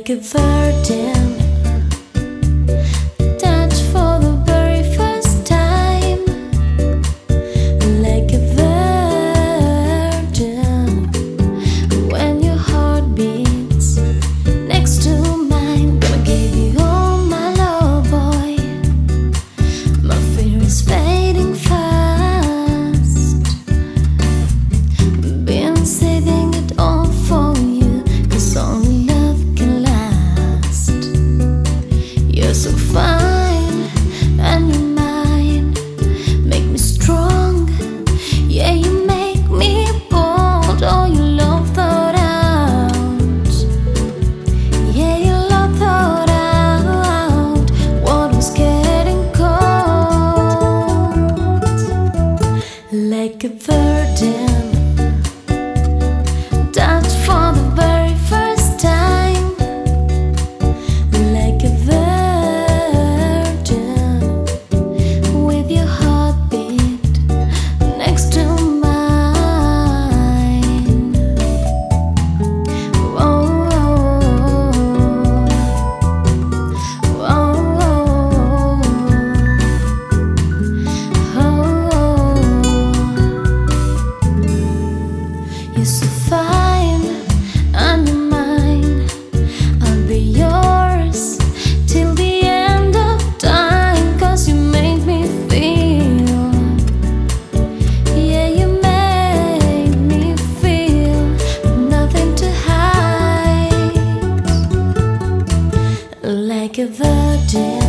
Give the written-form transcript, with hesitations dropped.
like a virgin, touch for the very first time, like a virgin. When your heart beats next to mine, gonna give you all my love, boy. My fear is fading fast. Been saving it all for you, 'cause only love can last. You're so fine and you're mine, make me strong. Yeah, you make me bold. Oh, your love thought out. Yeah, your love thought out what was getting cold. Like a virgin, touch for the very first time, like a virgin, with your heartbeat next to mine. Oh, oh, oh, oh. You're so fine and you're mine. I'll be yours till the end of time, 'cause you make me feel. Yeah, you make me feel nothing to hide, like a virgin.